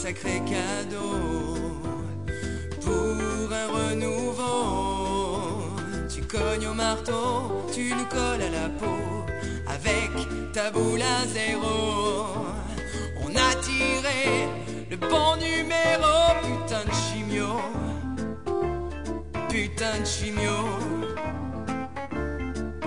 sacré cadeau pour un renouveau. Tu cognes au marteau, tu nous colles à la peau avec ta boule à zéro. On a tiré le bon numéro, putain de chimio, putain de chimio.